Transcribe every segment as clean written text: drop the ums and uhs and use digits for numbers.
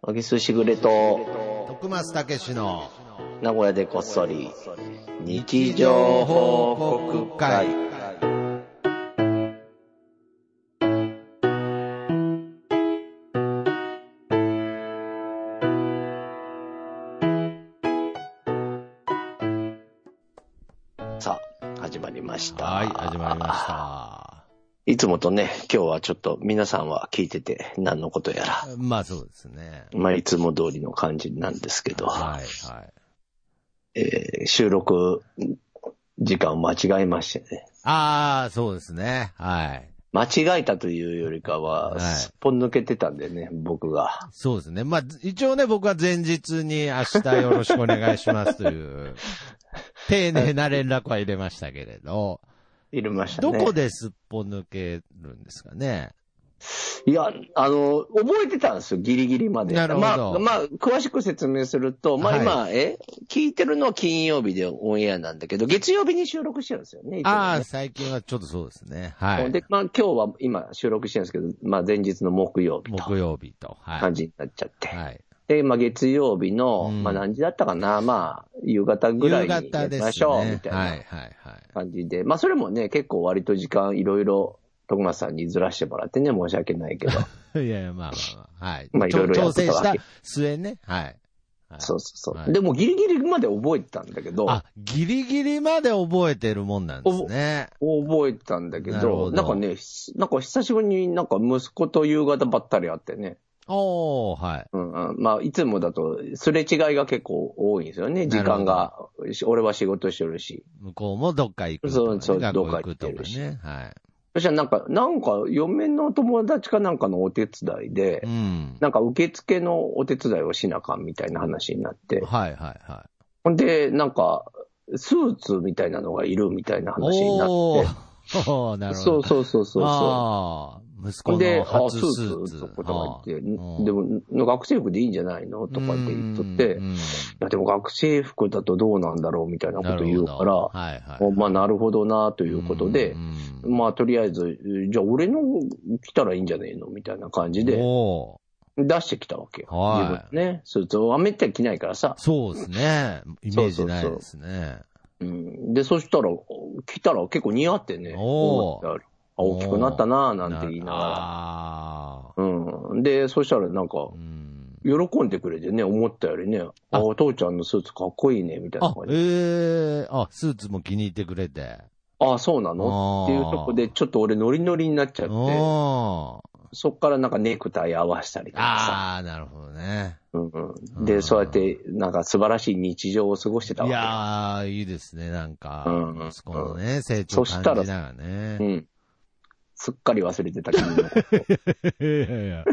小木すしぐれと徳松たけしの名古屋でこっそり日常報告会。さあ始まりました。 はい、始まりました。 いつもとね、今日はちょっと皆さんは聞いてて何のことやら。 まあそうですね。 まあいつも通りの感じなんですけど。 はいはい。 収録時間を間違えましてね。 ああ、そうですね。はい。 間違えたというよりかは、すっぽん抜けてたんでね、僕が。 そうですね。まあ一応ね、僕は前日に明日よろしくお願いしますという丁寧な連絡は入れましたけれど。 入れましたね。 どこですっぽん抜けるんですかね。 いや、覚えてたんですよ、ギリギリまで。 なるほど。 まあ、詳しく説明すると、まあ今、 はい、 聞いてるのは金曜日でオンエアなんだけど、月曜日に収録してるんですよね。 ああ、最近はちょっとそうですね。はい。 で、まあ今日は今収録してるんですけど、まあ前日の木曜日と。 はい。 感じになっちゃって。 はい。 で、まあ月曜日の、まあ何時だったかな、まあ夕方ぐらいにやりましょう、みたいな感じで。まあそれもね、結構割と時間いろいろ徳松さんにずらしてもらってね、申し訳ないけど。 いやいや、まあまあまあ。はい。 まあいろいろや調ってたわけ。 整した末ね。はい。はい、 そうそうそう、 はい。 でもギリギリまで覚えてたんだけど。 あ、ギリギリまで覚えてるもんなんですね。 覚えてたんだけど、なんかね、なんか久しぶりになんか息子と夕方ばったり会ってね。 おー、はい。 うんうん。まあ、いつもだと、すれ違いが結構多いんですよね、時間が。俺は仕事してるし。 向こうもどっか行くとか、ね。 そう、 どっか行くとかね。はい。 そしたらなんか、嫁の友達かなんかのお手伝いで、 うん、 なんか受付のお手伝いをしなあかんみたいな話になって。 はいはいはい。 ほんで、なんか、スーツみたいなのがいるみたいな話になって。 おー、なるほど。 そう。 ああ、息子の初スーツ。 とか言って、でも学生服でいいんじゃないのとかって言っとって、いやでも学生服だとどうなんだろうみたいなこと言うから、はいはい、まあなるほどなということで、まあとりあえず、じゃあ俺の着たらいいんじゃねえのみたいな感じで、出してきたわけよ。はい、自分ね。スーツをめったに着ないからさ。 そうですね。イメージないですね。 で、そしたら、着たら結構似合ってね。大きくなったなぁなんて言いながら。で、そしたらなんか、喜んでくれてね、思ったよりね、お父ちゃんのスーツかっこいいね、みたいな感じで。 スーツも気に入ってくれて。 そうなのっていうとこで、ちょっと俺ノリノリになっちゃって、そっからなんかネクタイ合わしたりとかさ。 なるほどね。 で、そうやって、なんか素晴らしい日常を過ごしてたわけ。 いやー、いいですね、なんか。息子のね、成長を感じながらね。 すっかり忘れてた君のこと。 いや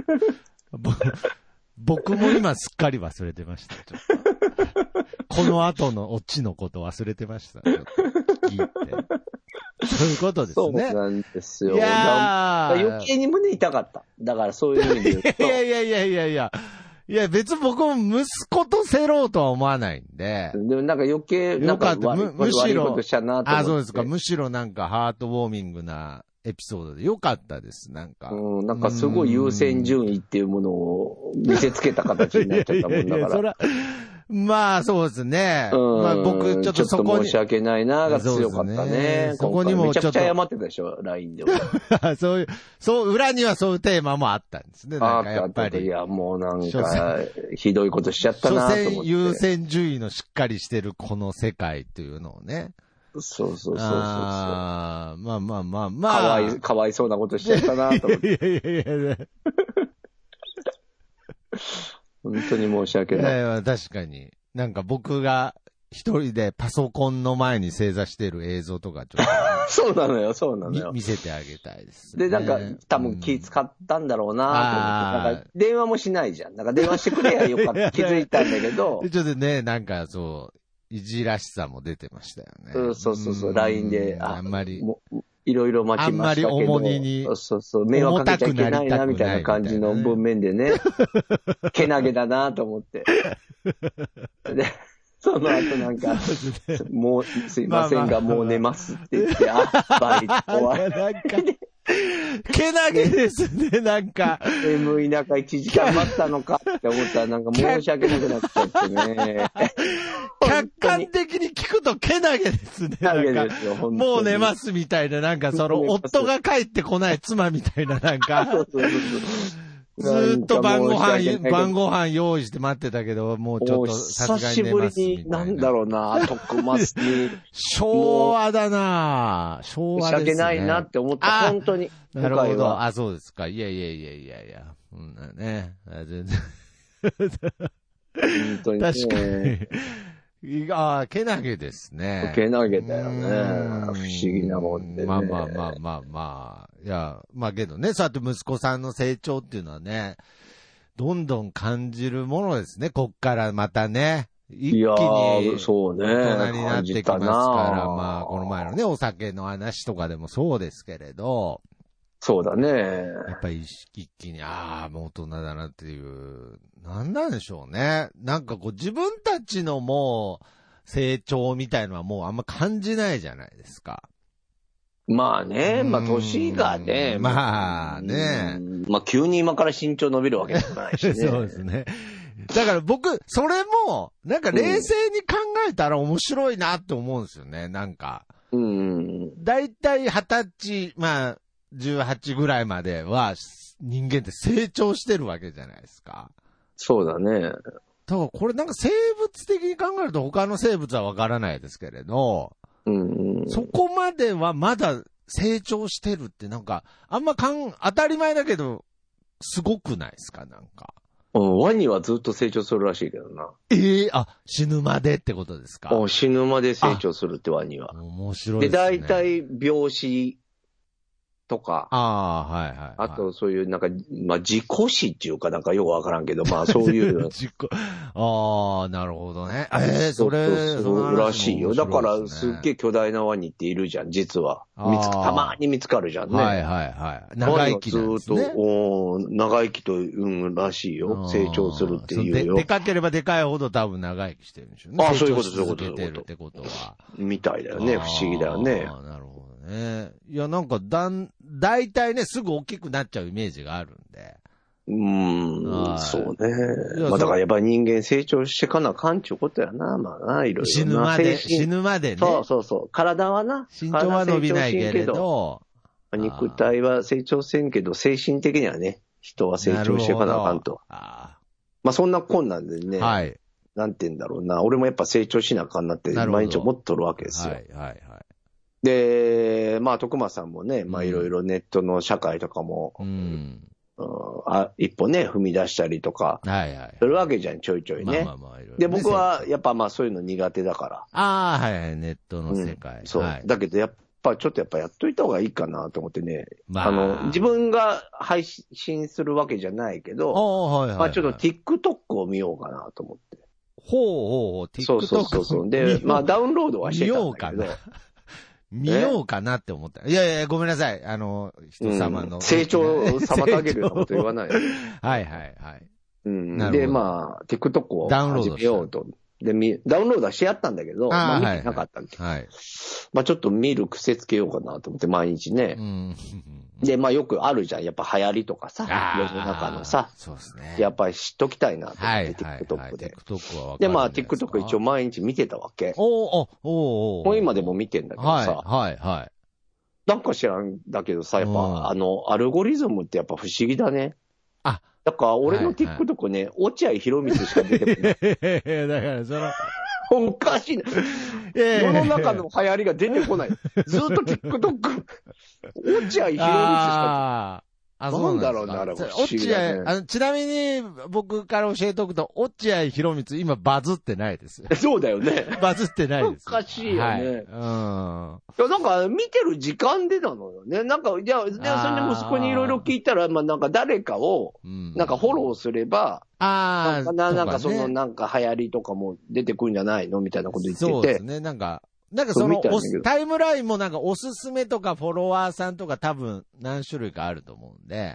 僕も今すっかり忘れてました。この後のオチのこと忘れてました。ちょっと聞いて。そういうことですね。 そうなんですよ。余計に胸痛かった。だからそういう意味で言うと。 いや、別に僕も息子とせろうとは思わないんで。 でもなんか余計、なんかむしろ、 ことしたなと思って。 そうですか。むしろなんかハートウォーミングなエピソードでよかったです、なんか。 なんかすごい優先順位っていうものを見せつけた形になっちゃったもんだから。 まあそうですね。まあ僕ちょっとそこに。 申し訳ないなが強かったね。 そこにもちょっと。めちゃくちゃ謝ってたでしょ、LINE では。 裏にはそういうテーマもあったんですね。なんかやっぱり。 いや、もうなんか、ひどいことしちゃったなと思って。 優先順位のしっかりしてるこの世界っていうのをね。 そう。 まあ。かわいそうなことしちゃったなと思って。 いや。 本当に申し訳ない。 いや確かに。なんか僕が一人でパソコンの前に正座してる映像とかちょっと。 そうなのよ。 見せてあげたいです、ね。 で、なんか多分気使ったんだろうなと思って、なんか電話もしないじゃん。なんか電話してくれやよかった。気づいたんだけど。 ちょっとね、なんかいじらしさも出てましたよね。 そう。LINE で、 あんまり。 いろいろ待ちましたけど。 あんまり重荷に。 迷惑かけちゃいけないな、みたいな感じの文面でね。けなげだなと思って。で、その後なんか、もう、すいませんが、もう寝ますって言って、バイト終わり。 けなげですね、なんか。 眠い中1時間待ったのかって思ったらなんか申し訳なくなっちゃってね。 客観的に聞くとけなげですね。 けなげですよ、本当に。 もう寝ますみたいな、なんか夫が帰ってこない妻みたいな、なんか。ずーっと晩ご飯用意して待ってたけど、もうちょっとさすがに寝ますみたいな。久しぶりに、 なんだろうな、徳松に。 昭和だな昭和ですね。 申し訳ないなって思った、本当に。 なるほど。そうですか。いや。ね。全然。 本当に、ね。 確かに。けなげですね。 けなげだよね。不思議なもんでね。 まあ。いや、けどね、そうやって息子さんの成長っていうのはね、どんどん感じるものですね、こっからまたね。一気にそうね。 大人になってきますから、この前のね、お酒の話とかでもそうですけれど。 そうだね。 やっぱり一気に、もう大人だなっていう、なんなんでしょうね。なんかこう自分たちのもう成長みたいのはもうあんま感じないじゃないですか。 まあね、年がね。急に今から身長伸びるわけでもないしね。 そうですね。だから僕、それも、なんか冷静に考えたら面白いなって思うんですよね、なんか。だいたい20歳、18ぐらいまでは人間って成長してるわけじゃないですか。 そうだね。 だからこれなんか生物的に考えると他の生物はわからないですけれど、そこまではまだ成長してるってなんか、あんま当たり前だけど、すごくないですかなんか。 ワニはずっと成長するらしいけどな。 死ぬまでってことですか？ 死ぬまで成長するってワニは。 面白いですね。 大体病死とか。あとそういうなんか、自己死っていうかなんかよくわからんけど、そういう。 なるほどね。 そうらしいよ。だからすっげえ巨大なワニっているじゃん、実は。たまに見つかるじゃんね。長生きなんですね。ずっと、長生きとらしいよ。成長するっていうよ。 でかければでかいほど多分長生きしてるんでしょうね。 そういうこと、 そういうことは。 みたいだよね、不思議だよね。 なるほど。いや、なんか、大体ね、すぐ大きくなっちゃうイメージがあるんで。 そうね。だからやっぱり人間成長してかなあかんちゅうことやな、いろいろ。 死ぬまでね。 そう。体はな。 身長は伸びないけれど。 肉体は成長せんけど、精神的にはね、人は成長してかなあかんと。そんな困難でね。なんて言うんだろうな。俺もやっぱ成長しなあかんなって毎日思っとるわけですよ。で、徳間さんもね、いろいろネットの社会とかも、一歩ね、踏み出したりとか、するわけじゃん、ちょいちょいね。で、僕はやっぱそういうの苦手だから。 ネットの世界。 そう。だけどちょっとやっといた方がいいかなと思ってね。自分が配信するわけじゃないけど、ちょっと TikTok を見ようかなと思って。 TikTok。 そう。で、ダウンロードはしてたんだけど。 見ようかなって思った。いや、ごめんなさい。人様の。 成長を妨げるようなこと言わない。 で、 TikTok を始めようと。で、ダウンロードはしてやったんだけど、見てなかったんで。ちょっと見る癖つけようかなと思って、毎日ね。で、よくあるじゃん。やっぱ流行りとかさ、世の中のさ。 そうですね。 やっぱり知っときたいなと思って、TikTok で。で、TikTok 一応毎日見てたわけ。今でも見てんだけどさ。なんか知らんだけどさ、やっぱアルゴリズムってやっぱ不思議だね。だから俺の TikTok ね、落合博満しか出てこない。 だからおかしいな。世の中の流行りが出てこない。ずっと TikTok。落合博満しか。なんだろうね、あれは。 落合、ちなみに僕から教えておくと、落合博満今バズってないです。 そうだよね。 バズってないです。 おかしいよね。なんか見てる時間でなのよね。なんか、それで息子にいろいろ聞いたら、なんか誰かを、なんかフォローすれば、なんかなんか流行りとかも出てくるんじゃないのみたいなこと言ってて。そうですね、 なんかタイムラインもなんかおすすめとかフォロワーさんとか多分何種類かあると思うんで。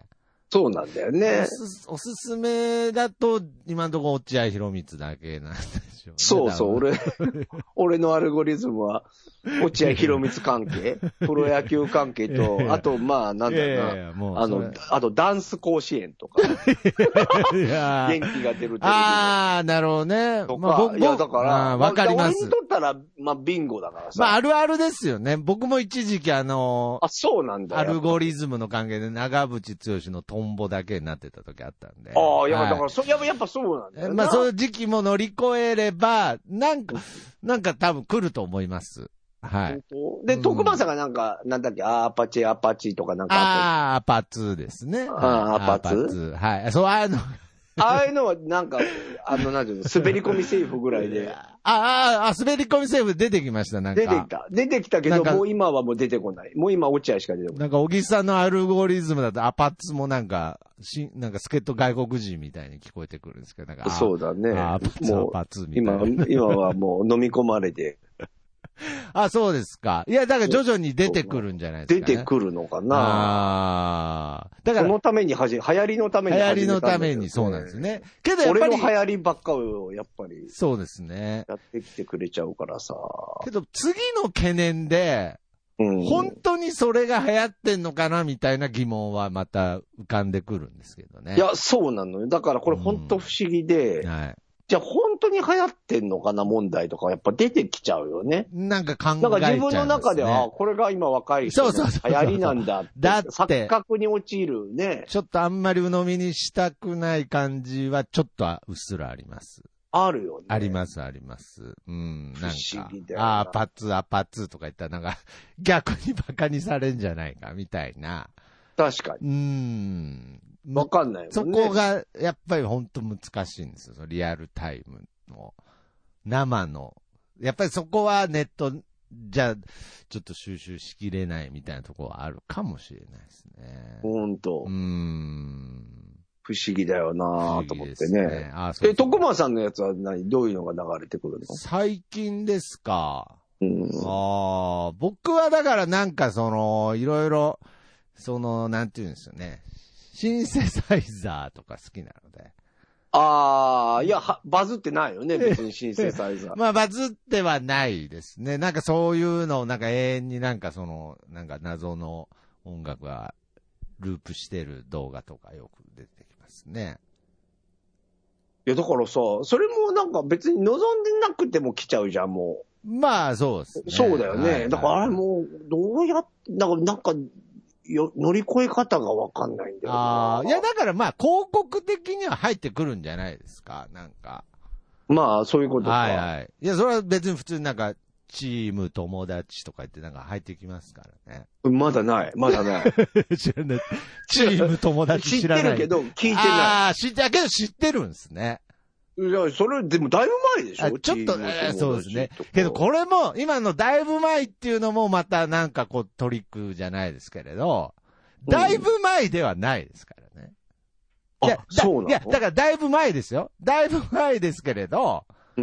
そうなんだよね。 おすすめだと、今のところ落合博満だけなんでしょうね。 そうそう、俺のアルゴリズムは、落合博満関係、プロ野球関係と、あと、まあ、なんだろうな、あと、ダンス甲子園とか。元気が出るテレビ。 ああ、なるほどね。 いや、だから、 わかります。 俺にとったら、まあ、ビンゴだからさ。 まあ、あるあるですよね。僕も一時期そうなんだよ。 アルゴリズムの関係で長渕剛のトンボだけになってた時あったんで。 ああ、いや、だから、やっぱそうなんだよ。 まあ、そういう時期も乗り越えれば、なんか多分来ると思います。はい。 で、徳間さんがなんだっけ、アパチとかなんか。 アパツですね。 アパツはい。そう、ああいうのはなんか、なんていうの、滑り込みセーフぐらいで。 滑り込みセーフ出てきました、なんか。 出てきたけど、もう今はもう出てこない。もう今落合しか出てこない。 なんか、小木さんのアルゴリズムだと、アパッツもなんか助っ人外国人みたいに聞こえてくるんですけど、なんか。 そうだね。 アパッツみたいな。 今はもう飲み込まれて。 そうですか。いや、だから徐々に出てくるんじゃないですか、ね。 出てくるのかな。だから。そのために流行りのために。 流行りのために、そうなんですね。けどやっぱり。 俺の流行りばっかを、やっぱり。 そうですね。 やってきてくれちゃうからさ。 けど次の懸念で、本当にそれが流行ってんのかなみたいな疑問はまた浮かんでくるんですけどね。 いや、そうなのよ。だからこれ本当不思議で。はい。じゃあ本当に流行ってんのかな問題とかやっぱ出てきちゃうよね。 なんか考えちゃう、ね。 なんか自分の中では、これが今若い人の流行りなんだって。だって。錯覚に陥るね。 ちょっとあんまり鵜呑みにしたくない感じはちょっとうっすらあります。 あるよね。 あります、あります。うん、なんか。 不思議だよな。 アパツとか言ったらなんか逆にバカにされんじゃないかみたいな。 確かに。わかんないもんね。 そこが、やっぱり本当難しいんですよ。リアルタイムの。生の。やっぱりそこはネットじゃ、ちょっと収集しきれないみたいなところはあるかもしれないですね。 ほんと。不思議だよなぁと思ってね。徳間さんのやつはどういうのが流れてくるの？ 最近ですか。僕はだからなんかいろいろ、なんていうんですよね。シンセサイザーとか好きなので。 いや、バズってないよね、別にシンセサイザー。 まあ、バズってはないですね。なんかそういうのを、なんか永遠になんかなんか謎の音楽がループしてる動画とかよく出てきますね。 いや、だからさ、それもなんか別に望んでなくても来ちゃうじゃん、もう。まあ、そうですね。 そうだよね。だからあれもう、どうやって、なんか、乗り越え方がわかんないんだよな。 いや、だからまあ、広告的には入ってくるんじゃないですか、なんか。 まあ、そういうことか。 はいはい。いや、それは別に普通になんか、チーム友達とか言ってなんか入ってきますからね。 まだない。 知らない。チーム友達知らない。 知ってるけど、聞いてない。 知ってるんですね。 いや、それ、でもだいぶ前でしょ？ ちょっと、そうですね。けどこれも、今のだいぶ前っていうのもまたなんかこうトリックじゃないですけれど、だいぶ前ではないですからね。 そうなの？ いや、だからだいぶ前ですよ。だいぶ前ですけれど、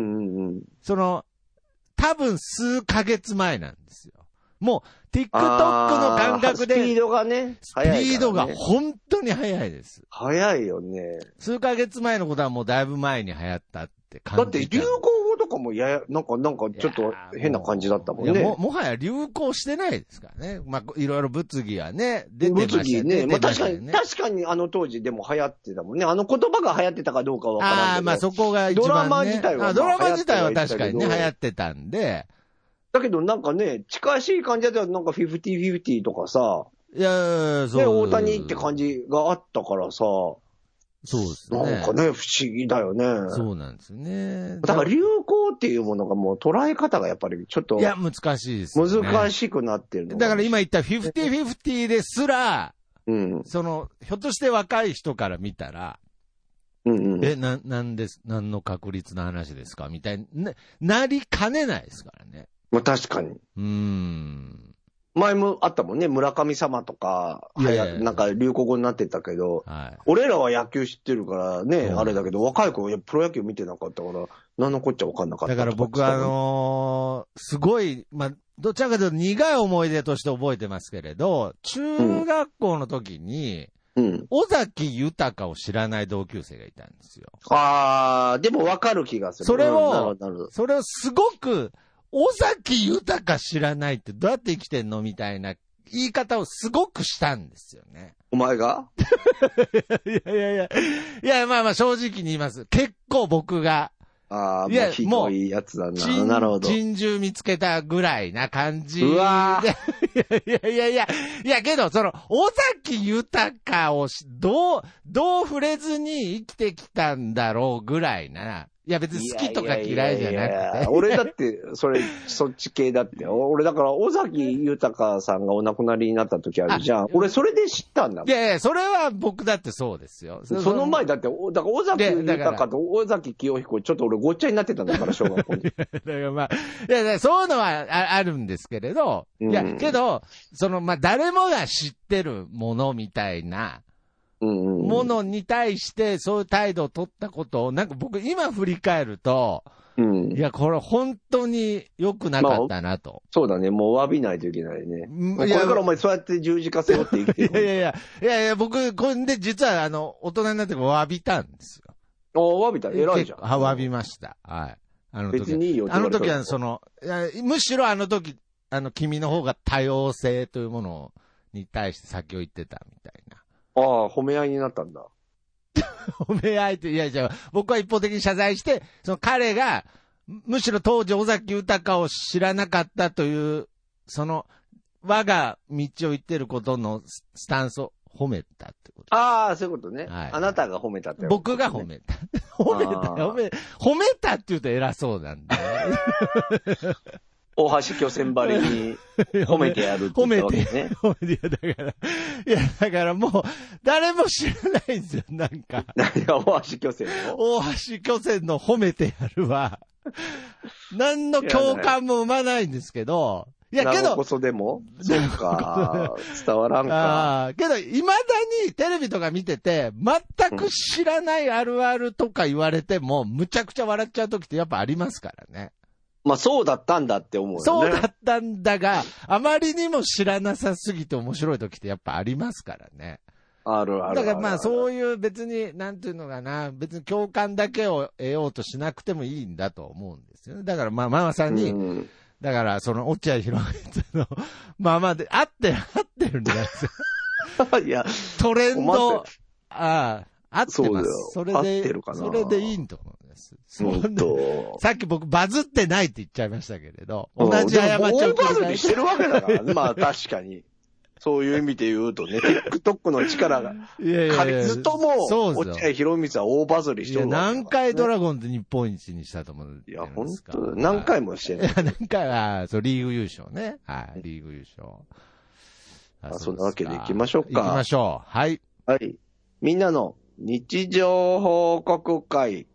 多分数ヶ月前なんですよ。もう、TikTok の感覚で。 スピードがね。 スピードが本当に速いです。 速いよね。 数ヶ月前のことはもうだいぶ前に流行ったって感じ。 だって流行語とかもなんかちょっと変な感じだったもんね。 もはや流行してないですからね。まあ、いろいろ物議はね、出てましたね。物議ね。 まあ確かに当時でも流行ってたもんね。言葉が流行ってたかどうかはわからんけど。 まあそこが一番、ね。 ドラマ自体は。 ドラマ自体は確かにね、流行ってたんで。 だけどなんかね、近しい感じだとなんか50-50とかさ。 いやそう。 で、大谷って感じがあったからさ。 そうですね。 なんかね、不思議だよね。 そうなんですね。 だから流行っていうものがもう捉え方がやっぱりちょっと。 いや、難しいですね。 難しくなってるの。 だから今言った50-50ですら、ひょっとして若い人から見たら、何の確率の話ですかみたいになりかねないですからね。 まあ確かに。前もあったもんね、村神様とか、なんか流行語になってたけど、俺らは野球知ってるからね、あれだけど、若い子はプロ野球見てなかったから、何のこっちゃ分かんなかった。 だから僕はすごい、まあ、どちらかというと苦い思い出として覚えてますけれど、中学校の時に、 うん。尾崎豊を知らない同級生がいたんですよ。 でもわかる気がする。 それをすごく、尾崎豊知らないってどうやって生きてんのみたいな言い方をすごくしたんですよね。 お前がいや、まあ正直に言います。結構僕が。 いや、ひどいやつだな。なるほど。 珍獣見つけたぐらいな感じで。 うわいや、けど、尾崎豊をどう触れずに生きてきたんだろうぐらいな。いや別に好きとか嫌いじゃなくて。 俺だって、そっち系だって。俺だから、尾崎豊さんがお亡くなりになった時あるじゃん。俺それで知ったんだもん。 いや、それは僕だってそうですよ。 その前だって、だから尾崎豊と尾崎清彦、ちょっと俺ごっちゃになってたんだから、小学校に。だからまあ、いや、そういうのはあるんですけれど、いや、けど、誰もが知ってるものみたいな、ものに対してそういう態度を取ったことを、なんか僕今振り返ると、いや、これ本当に良くなかったなと。 そうだね、もう詫びないといけないね。これからお前そうやって十字架背負って生きてる。 いや、僕、これで実は大人になって詫びたんですよ。 詫びた偉いじゃん。 詫びました。はい。 別にいいよ。 あの時はむしろあの時、君の方が多様性というものに対して先を言ってたみたいな。 褒め合いになったんだ。 褒め合いって、いや、じゃあ、僕は一方的に謝罪して、彼が、むしろ当時尾崎豊を知らなかったという、我が道を行ってることのスタンスを褒めたってこと。 そういうことね。はい、あなたが褒めたって、ね。 僕が褒めた。褒めたって言うと偉そうなんだよ。 大橋巨船張りに褒めてやるって言ったわけね。 褒めて、だからもう、誰も知らないんですよ、なんか。 何が大橋巨船の大橋巨船の褒めてやるは、何の共感も生まないんですけど、いや、けど。 こそでもそうか。伝わらんか。 けど、未だにテレビとか見てて、全く知らないあるあるとか言われても、むちゃくちゃ笑っちゃう時ってやっぱありますからね。 そうだったんだって思うよね。 そうだったんだが、あまりにも知らなさすぎて面白い時ってやっぱありますからね。 ある。 だからそういう別に、なんていうのかな、別に共感だけを得ようとしなくてもいいんだと思うんですよね。だからママさんに、だから落合博満のままで、合ってるんですよ。いや、トレンド、合ってます。それで、合ってるかな。それでいいと思うんです。さっき僕バズってないって言っちゃいましたけれど、同じ過ちを大バズりしてるわけだからね。確かに。そういう意味で言うとね、TikTok の力が、ずっともう、落合博満は大バズりしてるわけだから、ね。 何回ドラゴンズ日本一にしたと思うんですか。 いや、本当何回もしてる。 何回は、リーグ優勝ね。はい、リーグ優勝。 そんなわけで行きましょうか。 行きましょう。はい。 はい。みんなの日常報告会。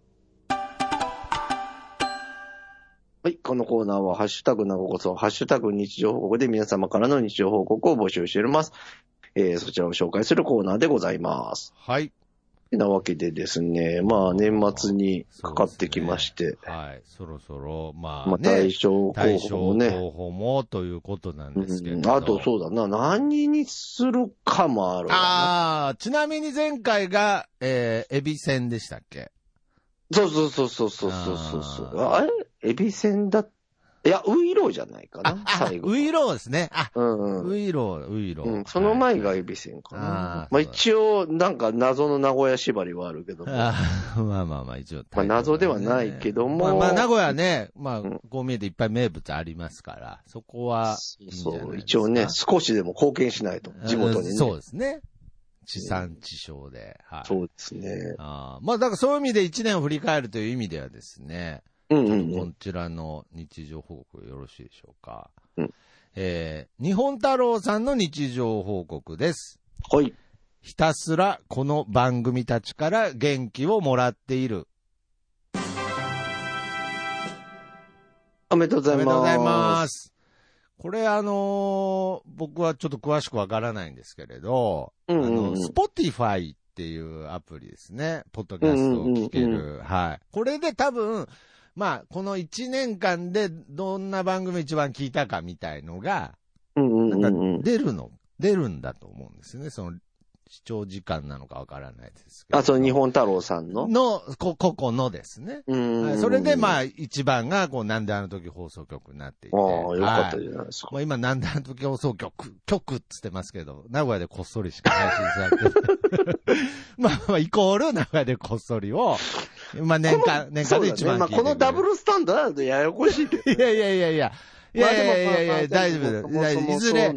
はい。このコーナーは、ハッシュタグなごこそ、ハッシュタグ日常報告で皆様からの日常報告を募集しております。そちらを紹介するコーナーでございます。 はい。 なわけでですね、年末にかかってきまして。 はい。そろそろ、 大賞候補もね。 大賞候補もということなんですけど。 あとそうだな、何にするかもあるな。ちなみに前回が、エビ戦でしたっけ？ そう。あれエビ戦だ。いや、ウイローじゃないかな。最後。 ウイローですね。ウイロー。 その前がエビ戦かな。一応、なんか謎の名古屋縛りはあるけども。 一応。 謎ではないけども。 名古屋ね、こう見えていっぱい名物ありますから、そこは。 そう、一応ね、少しでも貢献しないと、地元にね。 そうですね。地産地消で。 そうですね。 だからそういう意味で1年を振り返るという意味ではですね、こちらの日常報告よろしいでしょうか。日本太郎さんの日常報告です。 はい。 ひたすらこの番組たちから元気をもらっている。 おめでとうございます。おめでとうございます。 これ僕はちょっと詳しくわからないんですけれど、Spotify っていうアプリですね。ポッドキャストを聞ける。はい。これで多分、この1年間でどんな番組一番聞いたかみたいのが、なんか出るんだと思うんですよね。 視聴時間なのかわからないですけど。 その日本太郎さんのここのですね。それでまあ一番がこうなんであの時放送局になっていて。 よかったじゃないですか。 まあ今なんであの時放送局っつってますけど、名古屋でこっそりしか配信されてる。まあイコール名古屋でこっそりを、まあ年間で一番聞いてる。 まあこのダブルスタンドだとややこしいけど。 いや、大丈夫です。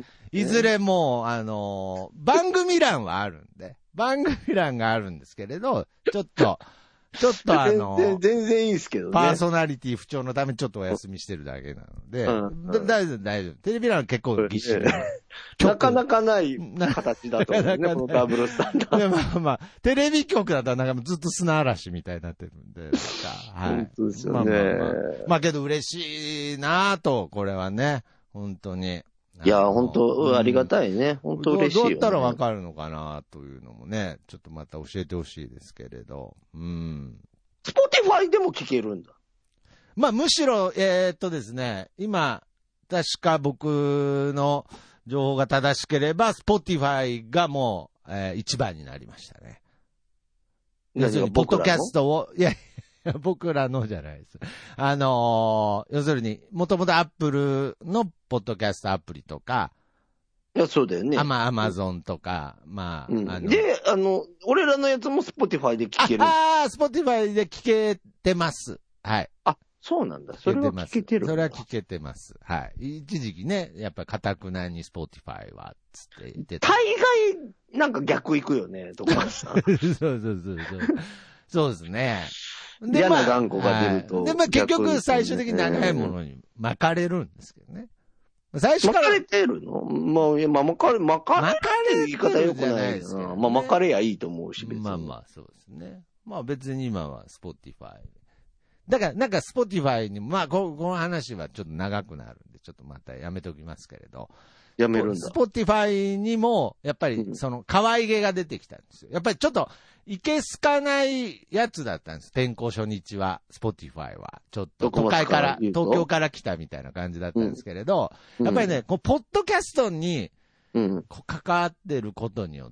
いずれもう、番組欄はあるんで、番組欄があるんですけれど、ちょっと全然いいですけどね。 パーソナリティ不調のためちょっとお休みしてるだけなので、大丈夫。テレビ欄は結構ぎっしり。 なかなかない形だと思うね、このダブルスタンダード。 まあ、テレビ局だとなんかずっと砂嵐みたいになってるんで、はい。 そうですよね。 まあけど嬉しいなぁと、これはね、本当に。 いや、本当ありがたいね。本当嬉しいよね。 どうやったらわかるのかなというのもね、ちょっとまた教えてほしいですけれど。 Spotify でも聞けるんだ。 まあむしろ、ですね、今、確か僕の情報が正しければ、Spotify がもう、一番になりましたね。要するに、ポッドキャストを、僕らのじゃないです。要するに、もともとアップルのポッドキャストアプリとか、 いや、そうだよね。 アマゾンとか、まあ、 で、俺らのやつもSpotifyで聞ける。 Spotify で聞けてます。はい。 そうなんだ。それは聞けてる。 それは聞けてます。はい。一時期ね、やっぱり堅くなにSpotify は、つって言ってた。 大概、なんか逆行くよね、とかさ。 そうですね。 で、嫌な頑固が出ると。 で、結局最終的に長いものに巻かれるんですけどね。最初から。 巻かれてるの巻かれる言い方良くないですけど。まあ巻かれやいいと思うし、別に。 まあ、そうですね。まあ別に今はSpotify。だから、なんかSpotifyに、まあこの話はちょっと長くなるんで、ちょっとまたやめておきますけれど。 やめるんだ。 Spotify にも、やっぱり、可愛げが出てきたんですよ。やっぱりちょっと、いけすかないやつだったんです。転校初日は、Spotify は。ちょっと、東京から来たみたいな感じだったんですけれど、やっぱりね、ポッドキャストに、関わってることによって、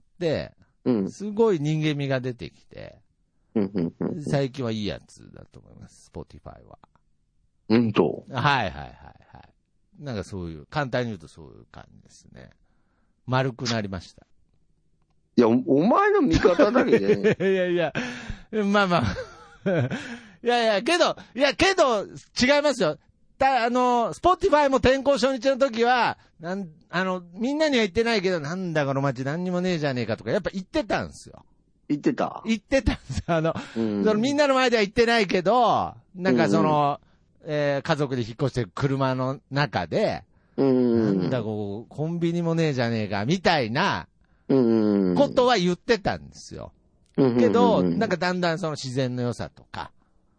すごい人間味が出てきて、最近はいいやつだと思います、Spotify は。はい。なんかそういう、簡単に言うとそういう感じですね。丸くなりました。 いや、お前の味方だけでね。 いや、まあ。けど、違いますよ。Spotify も転校初日の時は、みんなには言ってないけど、なんだこの街何にもねえじゃねえかとか、やっぱ言ってたんですよ。 言ってたんですみんなの前では言ってないけど、なんか家族で引っ越してる車の中で、なんだコンビニもねえじゃねえか、みたいな、ことは言ってたんですよ。けど、なんかだんだん自然の良さとか、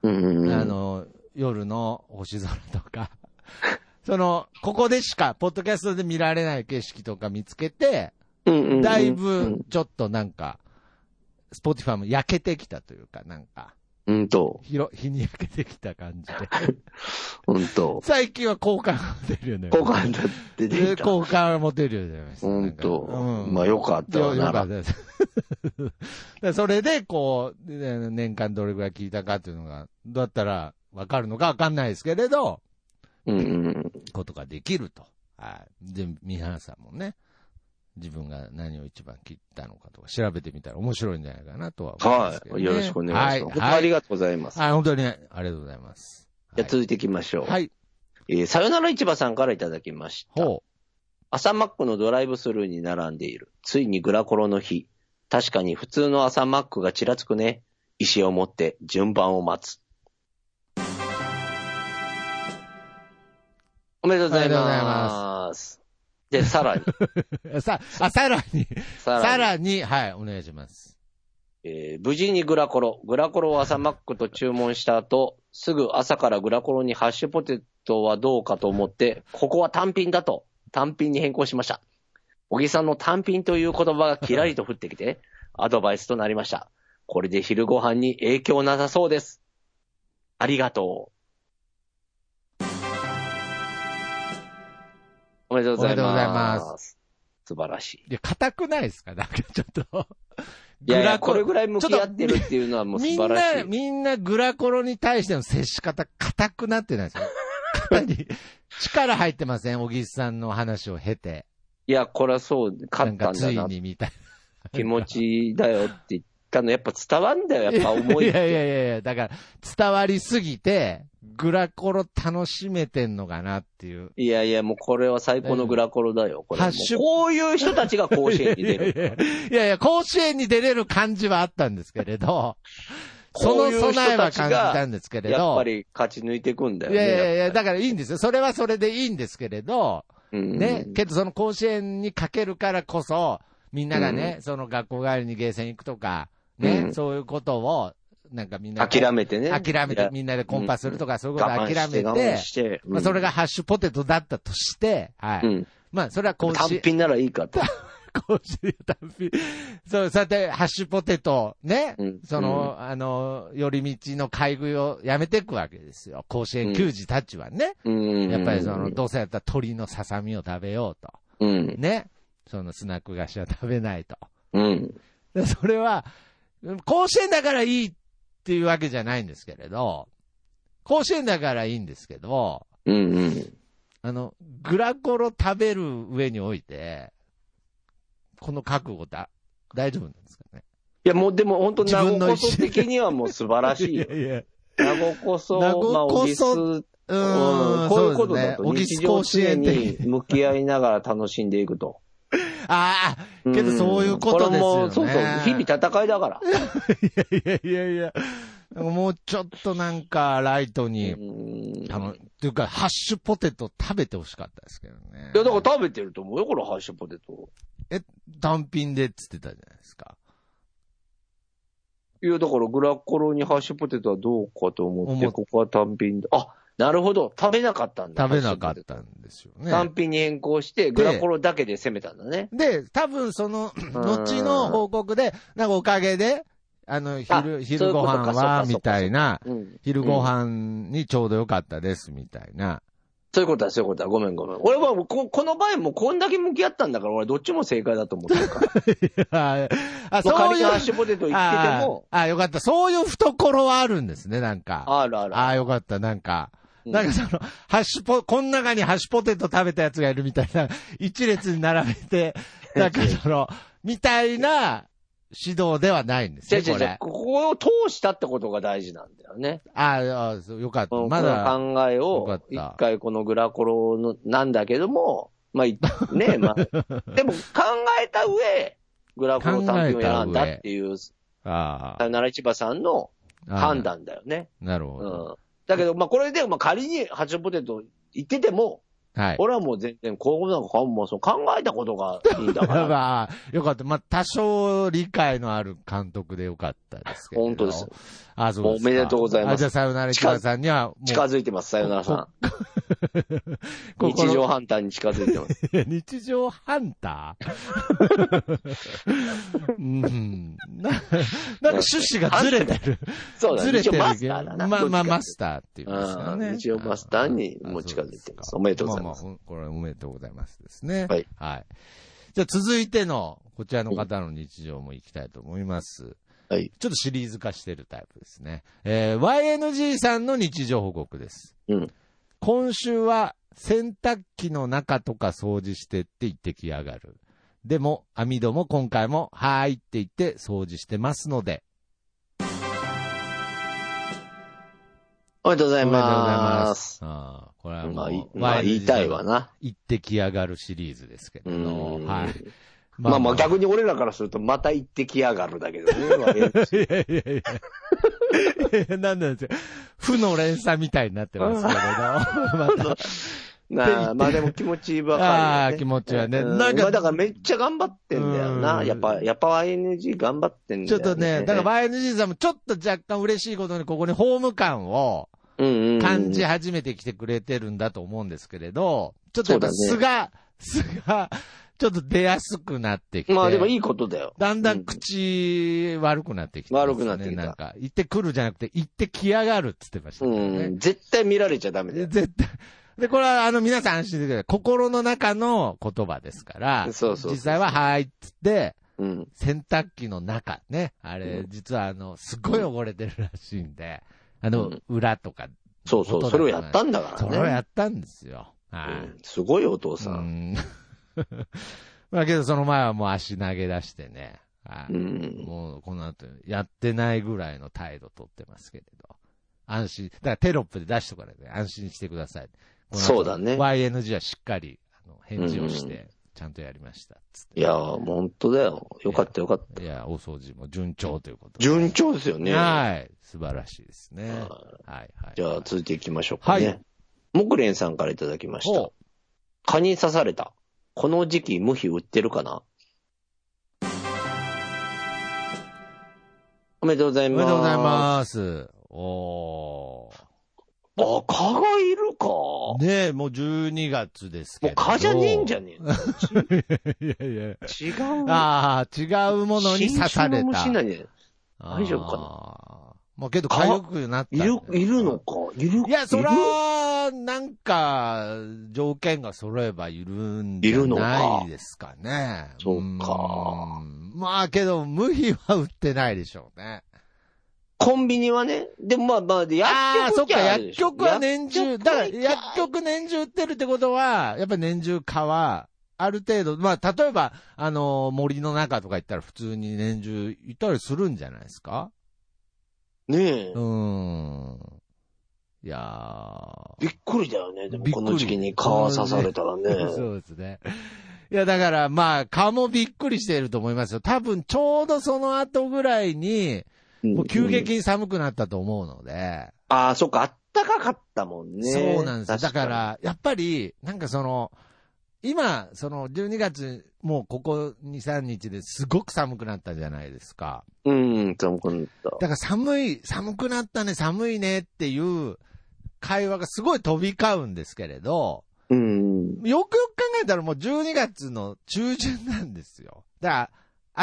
夜の星空とか、ここでしか、ポッドキャストで見られない景色とか見つけて、だいぶ、ちょっとなんか、Spotify も焼けてきたというか、なんか、日に焼けてきた感じで。最近は好感が持てるよね。 好感だって出てきた。 好感が持てるようになりました。 まあよかったわな。 よかったです。それで、年間どれくらい聞いたかっていうのが、どうやったらわかるのかわかんないですけれど、ことができると。で、皆さんもね、自分が何を一番切ったのかとか調べてみたら面白いんじゃないかなとは思いますけどね。 よろしくお願いします。ありがとうございます。 本当にありがとうございます。 じゃあ続いていきましょう。さよなら市場さんからいただきました。朝マックのドライブスルーに並んでいる。ついにグラコロの日。確かに普通の朝マックがちらつくね。意思を持って順番を待つ。おめでとうございます。で、さらに。 さらに、はい、お願いします。 無事にグラコロを朝マックと注文した後、すぐ朝からグラコロにハッシュポテトはどうかと思って、ここは単品だと、単品に変更しました。小木さんの単品という言葉がキラリと降ってきて、アドバイスとなりました。これで昼ご飯に影響なさそうです。ありがとう。おめでとうございます。 素晴らしい。 いや、硬くないですかなんかちょっと。 いやいや、これぐらい向き合ってるっていうのはもう素晴らしい。 みんなグラコロに対しての接し方、硬くなってないですよ。肩に力入ってません小木さんの話を経て。 いや、これはそう、勝ったんだな。 ついにみたいな。気持ちだよって言ったの、やっぱ伝わんだよ、やっぱ思いって。 いや、だから伝わりすぎて、グラコロ楽しめてんのかなっていう。 いや、もうこれは最高のグラコロだよ。こういう人たちが甲子園に出る。 いや、甲子園に出れる感じはあったんですけれど、その備えは感じたんですけれど。 やっぱり勝ち抜いていくんだよね。 いや、だからいいんですよ。それはそれでいいんですけれど、ね、けどその甲子園にかけるからこそ、みんながね、その学校帰りにゲーセン行くとか、ね、そういうことを、なんかみんな諦めてみんなでコンパするとか、そういうことを諦めて、まあそれがハッシュポテトだったとして、はい。まあそれは甲子園。 単品ならいいかと。 甲子園単品。そうやってハッシュポテト、ね、その、寄り道の買い食いをやめていくわけですよ。甲子園球児たちはね。やっぱりその、どうせやったら鳥のささみを食べようと。ね。そのスナック菓子は食べないと。それは、甲子園だからいいっていうわけじゃないんですけれど、甲子園だからいいんですけど、グラコロ食べる上において、この覚悟だ、大丈夫なんですかね。 いや、もうでも本当名古こそ的にはもう素晴らしいよ。名古こそ、まあ、小木須、こういうことだと、日常甲子園に向き合いながら楽しんでいくと。 ああ、けどそういうことですよね。 そう、日々戦いだから。 いや。もうちょっとなんかライトに、っていうかハッシュポテト食べてほしかったですけどね。 いや、だから食べてると思うよ、これハッシュポテト。 単品でっつってたじゃないですか。 いや、だからグラコロにハッシュポテトはどうかと思って、ここは単品で。あ、なるほど。食べなかったんだ。 食べなかったんですよね。 単品に変更して、グラコロだけで攻めたんだね。 で、多分その、後の報告で、なんかおかげで、昼ご飯は、みたいな、昼ご飯にちょうどよかったです、みたいな。 そういうことだ。ごめん。俺はこの場合もこんだけ向き合ったんだから、俺どっちも正解だと思ってるから。そういうハッシュポテト言ってても。 よかった。そういう懐はあるんですね、なんか。 ある。 よかった、なんかその、こん中にハッシュポテト食べたやつがいるみたいな、一列に並べて、なんかその、みたいな指導ではないんですね、 ここを通したってことが大事なんだよね。 よかった。 まだ。この考えを、一回このグラコロの、なんだけども、まあ、ね、まあ、でも考えた上、グラコロ単品を選んだっていう、さよなら市場さんの判断だよね。 なるほど。 だけど、まあ、これで、まあ、仮にハッシュポテト言ってても、はい。俺はもう全然、もうそう考えたことがいいんだから。 まあ、よかった。まあ、多少理解のある監督でよかったですけど。 本当です。 そうですか。 おめでとうございます。 じゃあ、さよなら市場さんには近づいてます、さよならさん。日常ハンターに近づいてます。 日常ハンターなんか趣旨がずれてる。 そうだね。 ずれてる。 マスターだな。 マスターっていうんですかね。 日常マスターにもう近づいてます。おめでとうございます。 これおめでとうございますですね。 はい。 はい。じゃあ続いての、こちらの方の日常も行きたいと思います。 はい。 ちょっとシリーズ化してるタイプですね。YNG さんの日常報告です。今週は洗濯機の中とか掃除してって言ってきやがる。でも、網戸も今回も、はーいって言って掃除してますので。 おめでとうございます。 これはもう、 まあ言いたいわな。 言ってきやがるシリーズですけど、はい。 まあ逆に俺らからするとまた言ってきやがるだけどね。 いや、なんなんですよ。負の連鎖みたいになってますけれど。 まあでも気持ちわかる、 気持ちはね。 なんかだからめっちゃ頑張ってんだよな。やっぱ YNG 頑張ってんだよね。 ちょっとね、だから YNG さんもちょっと若干嬉しいことにここにホーム感を感じ始めてきてくれてるんだと思うんですけれど、ちょっとやっぱ素が、ちょっと出やすくなってきて。 まあでもいいことだよ。 だんだん口悪くなってきて、 悪くなってきた。 なんか、言ってくるじゃなくて、言ってきやがるって言ってましたね。 絶対見られちゃダメだよ。 絶対。 で、これは皆さん安心してください。心の中の言葉ですから、 そう実際ははいっつって、洗濯機の中ね、あれ、実はすっごい汚れてるらしいんで、裏とか。 そう、それをやったんだからね。 それをやったんですよ。はい。 すごいお父さん。 まあけどその前はもう足投げ出してね。もうこの後やってないぐらいの態度取ってますけれど。安心。だからテロップで出しとかないで安心してください。 そうだね。 YNG はしっかり返事をして、ちゃんとやりました。 いやー、本当だよ。よかったよかった。 いや、お掃除も順調ということで。 順調ですよね。 はい。素晴らしいですね。はい。 じゃあ続いていきましょうかね。はい。木蓮さんからいただきました。蚊に刺された。この時期無比売ってるかな？おめでとうございます。 おめでとうございます。おー。 あ、蚊がいるか。 ねえ、もう12月ですけど。 もう蚊じゃねえんじゃねえ。いやいや。 違う。 ああ、違うものに刺された。 大丈夫かな。 まあけど、痒くなった。 いるのか。いや、そら、なんか、条件が揃えばいるんじゃないですかね。 そうか。 まあけど、無比は売ってないでしょうね。 コンビニはね。でもまあ、薬局ってあるでしょ。 そっか、薬局は年中。だから、薬局年中売ってるってことは、やっぱ年中蚊は、ある程度、まあ、例えば、森の中とか行ったら普通に年中いたりするんじゃないですか？ ねえ。 いやー。 びっくりだよね。でもこの時期に蚊刺されたらね。 そうですね。いや、だからまあ、蚊もびっくりしていると思いますよ。多分、ちょうどその後ぐらいに、もう急激に寒くなったと思うので。 ああ、そっか、あったかかったもんね。 そうなんですよ。だから、やっぱり、なんか今、12月、もうここ2、3日ですごく寒くなったじゃないですか。 寒くなった。 だから寒くなったね、寒いねっていう会話がすごい飛び交うんですけれど、よくよく考えたらもう12月の中旬なんですよ。だから、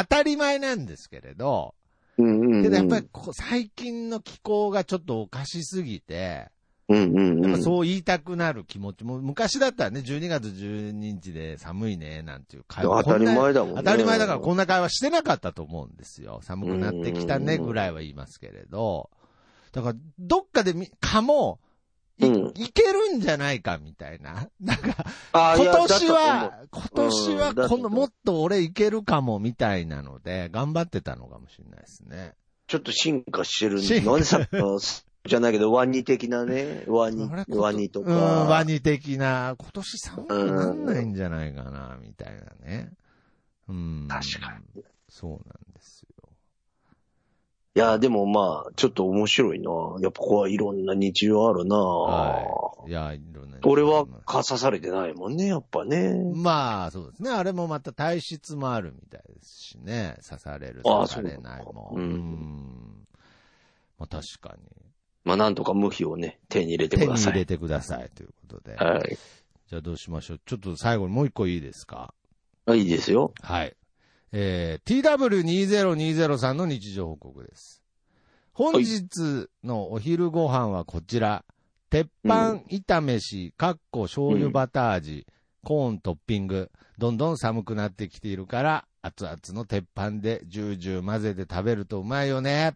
当たり前なんですけれど、けどやっぱり最近の気候がちょっとおかしすぎて、やっぱそう言いたくなる気持ちも、昔だったらね、12月12日で寒いね、なんていう会話。 当たり前だもんね。 当たり前だからこんな会話してなかったと思うんですよ。寒くなってきたね、ぐらいは言いますけれど。だから、どっかで蚊も、いけるんじゃないか、みたいな。なんか、今年は、もっと俺いけるかも、みたいなので、頑張ってたのかもしれないですね。 ちょっと進化してるんで、なんでさ、じゃないけど、ワニ的なね。ワニとか。 ワニ的な。今年寒くなんないんじゃないかな、みたいなね。 確かに。 そうなんですよ。 いや、でもまあ、ちょっと面白いな。やっぱここはいろんな日常あるな。 はい。いや、いろんな。 俺は蚊刺されてないもんね、やっぱね。 まあ、そうですね。あれもまた体質もあるみたいですしね。刺される、刺されないも。まあ確かに。 まあなんとか無比をね、手に入れてください。 手に入れてくださいということで。 はい。 じゃあどうしましょう。ちょっと最後にもう一個いいですか？ いいですよ。 はい。TW2020 さんの日常報告です。本日のお昼ご飯はこちら。鉄板炒めし、醤油バター味、コーントッピング。どんどん寒くなってきているから、熱々の鉄板でジュージュー混ぜて食べるとうまいよね。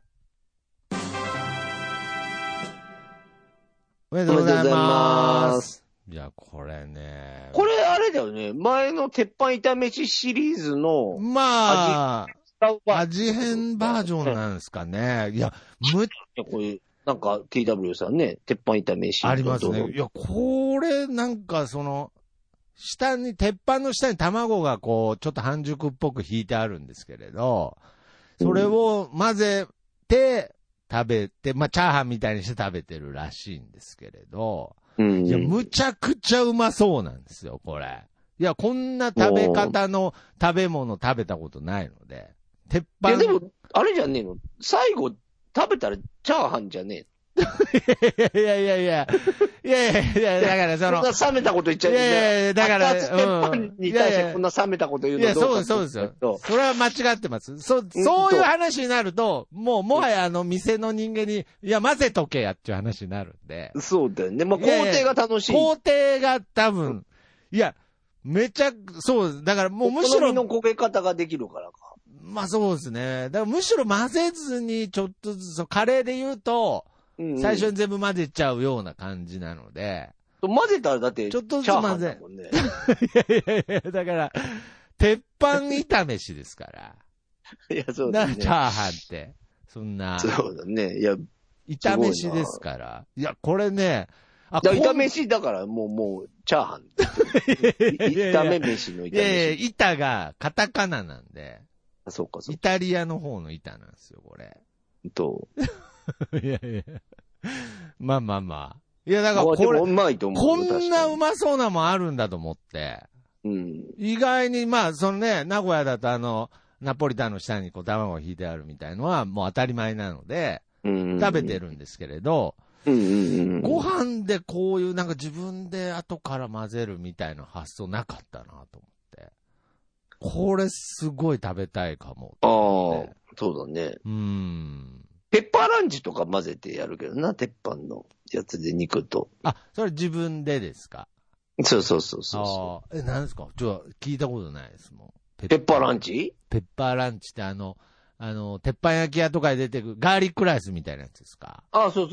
おめでとうございます。いや、これね。 これあれだよね。前の鉄板炒めしシリーズの。 まあ、味変バージョンなんですかね。いや、 これ、なんか TW さんね、鉄板炒めし。 ありますね。いや、これなんか鉄板の下に卵がこう、ちょっと半熟っぽく引いてあるんですけれど、それを混ぜて食べて、まあ、チャーハンみたいにして食べてるらしいんですけれど、いや、むちゃくちゃうまそうなんですよ、これ。いや、こんな食べ方の食べ物食べたことないので、鉄板。 いや、でも、あれじゃねえの？最後、食べたらチャーハンじゃねえ？ いや、だからその。 そんな冷めたこと言っちゃいけない。 いや、だから、 熱々鉄板に対してこんな冷めたこと言うのどうか。 いや、そうですよ。それは間違ってます。そういう話になると、もはや店の人間に、いや、混ぜとけやっていう話になるんで。 そうだよね。まあ、工程が楽しい。 工程が多分、いや、そう、だからもうむしろ。 お好みの焦げ方ができるからか。 まあそうですね。だからむしろ混ぜずにちょっとずつ、カレーで言うと、最初に全部混ぜちゃうような感じなので。 混ぜたらだって、 ちょっとずつ混ぜ。いや、だから、鉄板炒めしですから。 いや、そうだね。 チャーハンって。そんな。 そうだね。いや、 炒めしですから。いや、これね、 炒めしだからもう、チャーハン。炒め飯の炒めし。 いや、板がカタカナなんで。 そうか。 イタリアの方の板なんですよ、これ。いや。まあ。いや、だからこれ、 うまいと思う。 こんなうまそうなもんあるんだと思って。意外に、まあ、そのね、名古屋だとナポリタンの下に卵が引いてあるみたいのはもう当たり前なので、食べてるんですけれど、ご飯でこういうなんか自分で後から混ぜるみたいな発想なかったなと思って。これすごい食べたいかも。 ああ、そうだね。ペッパーランチとか混ぜてやるけどな、鉄板のやつで肉と。 あ、それ自分でですか？ そう。 何ですか？聞いたことないですもん。 ペッパーランチ？ ペッパーランチって鉄板焼き屋とかで出てくるガーリックライスみたいなやつですか？ あ、そう。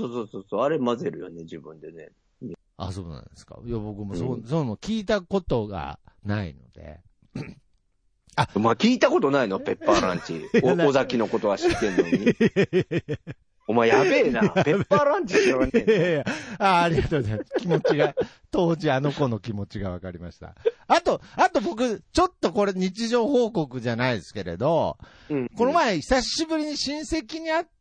あれ混ぜるよね、自分でね。 あ、そうなんですか。いや、僕もそういうの聞いたことがないので。 まあ、聞いたことないのペッパーランチ。尾崎のことは知ってんのに。お前やべえな。ペッパーランチ知らねえ。 ありがとうございます。気持ちが、当時子の気持ちがわかりました。あと僕、ちょっとこれ日常報告じゃないですけれど、この前久しぶりに親戚に会って、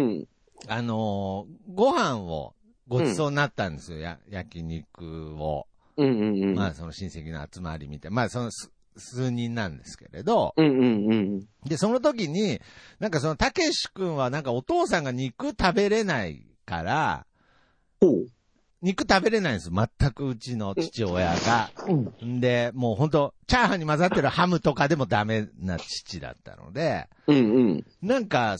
ご飯をごちそうになったんですよ。焼肉を。まあその親戚の集まりみたいな。まあその数人なんですけれど、で、その時に、なんかたけし君はなんかお父さんが肉食べれないから、肉食べれないんですよ。全くうちの父親が。で、もう本当チャーハンに混ざってるハムとかでもダメな父だったので、なんか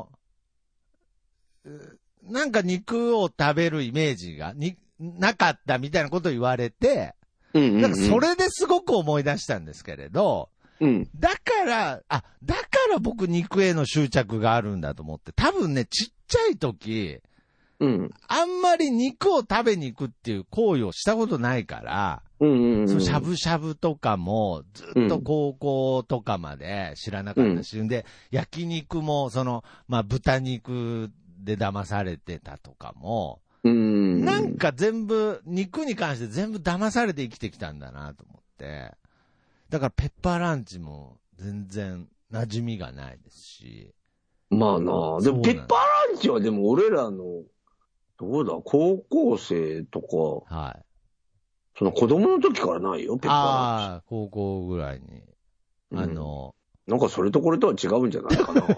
なんか肉を食べるイメージがなかったみたいなことを言われて、なんかそれですごく思い出したんですけれど、だから僕肉への執着があるんだと思って、多分ね、ちっちゃい時、あんまり肉を食べに行くっていう行為をしたことないから、しゃぶしゃぶとかもずっと高校とかまで知らなかったし、で、焼肉もまあ豚肉で騙されてたとかも、なんか肉に関して全部騙されて生きてきたんだなと思って。だからペッパーランチも全然馴染みがないですし。まあなあ、でもペッパーランチはでも俺らの、高校生とか、その子供の時からないよ、ペッパーランチ。ああ、高校ぐらいに。なんかそれとこれとは違うんじゃないかな。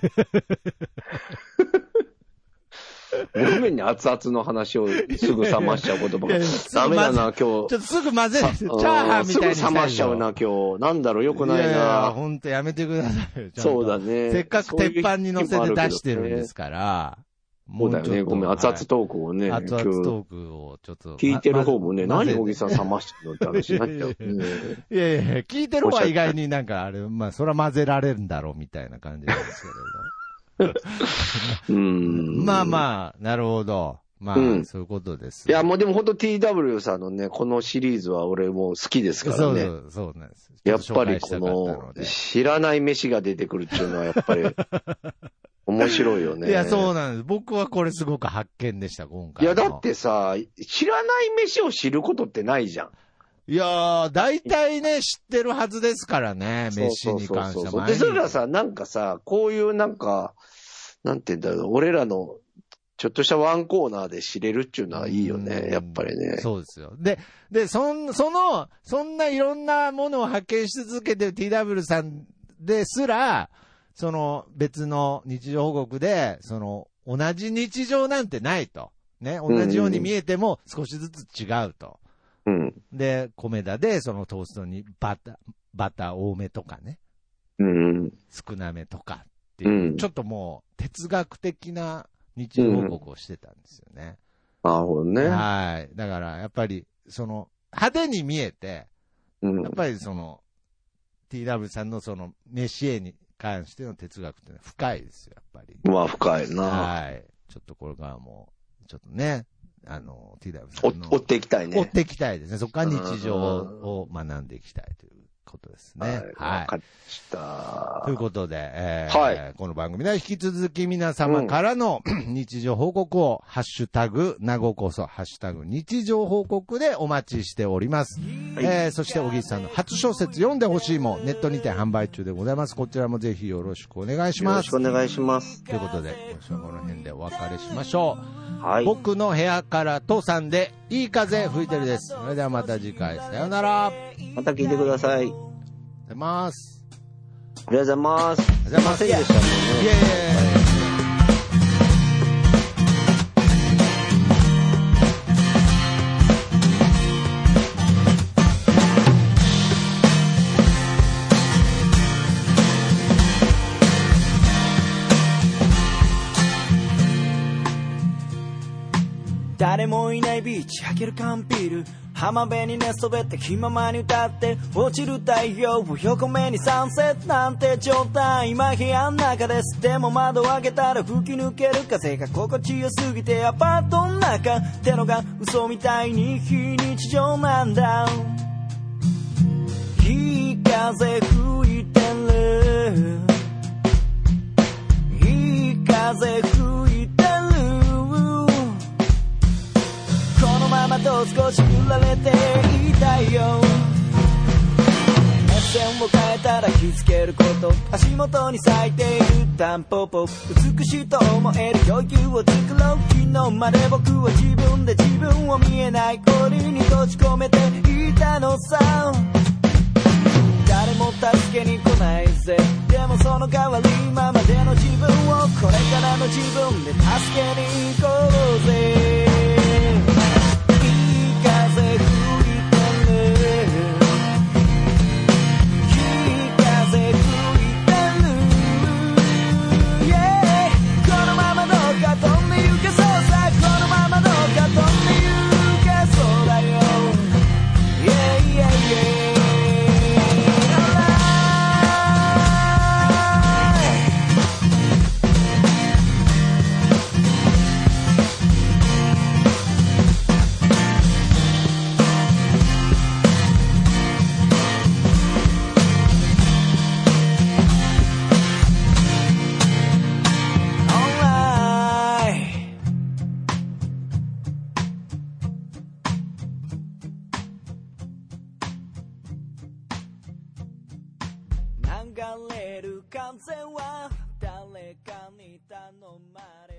ごめんね、熱々の話をすぐ冷ましちゃうことばっかり。ダメだな、今日。ちょっとすぐ混ぜる。チャーハンみたいにすぐ冷ましちゃうな、今日。なんだろう、よくないな。いやほんとやめてくださいよ。そうだね。せっかく鉄板に乗せて出してるんですから。そうだよね、ごめん、熱々トークをね。熱々トークをちょっと。聞いてる方もね、何小木さん冷ましてるのって話になっちゃう。いや、聞いてる方は意外になんかあれ、まあ、それは混ぜられるんだろうみたいな感じなんですけれど。まあ、なるほど。まあ、そういうことです。いや、もうでも本当 TW さんのね、このシリーズは俺も好きですからね。そうなんです。やっぱりこの、知らない飯が出てくるっていうのはやっぱり、面白いよね。いや、そうなんです。僕はこれすごく発見でした、今回。いや、だってさ、知らない飯を知ることってないじゃん。いやー、大体ね、知ってるはずですからね、飯に関しては。で、それらさ、なんかさ、こういうなんか、なんて言うんだろう、俺らの、ちょっとしたワンコーナーで知れるっていうのはいいよね、やっぱりね。そうですよ。で、そんないろんなものを発見し続けてる TW さんですら、別の日常報告で、 同じ日常なんてないと。ね、同じように見えても少しずつ違うと。 うん。 で、米田でそのトーストにバター多めとかね。 うん。 少なめとかっていう、ちょっともう哲学的な日常報告をしてたんですよね。 なるほどね。 はい。だからやっぱり、その、派手に見えて、やっぱりその、TW さんのその、メシエに関しての哲学ってのは深いですよ、やっぱり。 まあ深いな。 はい。ちょっとこれからも、ちょっとね、TW さんの。 追っていきたいね。 追っていきたいですね。そこから日常を学んでいきたいということですね。はい。 わかりました。 ということで、 はい、 この番組では引き続き皆様からの、日常報告を、ハッシュタグ、なごこそ、ハッシュタグ、日常報告でお待ちしております。はい、そして、小木さんの初小説読んでほしいも、ネットにて販売中でございます。こちらもぜひよろしくお願いします。よろしくお願いします。 ということで、今週はこの辺でお別れしましょう。 はい。 僕の部屋から父さんで、いい風吹いてるです。それではまた次回、さようなら。 また聞いてください。 ありがとうございます。 ありがとうございます。 ありがとうございます。 でしたもんね。 いやいやいや。 誰もいないビーチ開ける缶ビール浜辺に寝そべって気ままに歌って落ちる太陽を横目にサンセットなんて状態今部屋の中ですでも窓を開けたら吹き抜ける風が心地よすぎてアパートの中ってのが嘘みたいに非日常なんだいい風吹いてるいい風吹いてるこのままと少し振られていたいよ目線を変えたら気づけること足元に咲いているタンポポ美しいと思える余裕を作ろう昨日まで僕は自分で自分を見えない檻に閉じ込めていたのさ誰も助けに来ないぜでもその代わり今までの自分をこれからの自分で助けに行こうぜ流れる風は誰かに頼まれ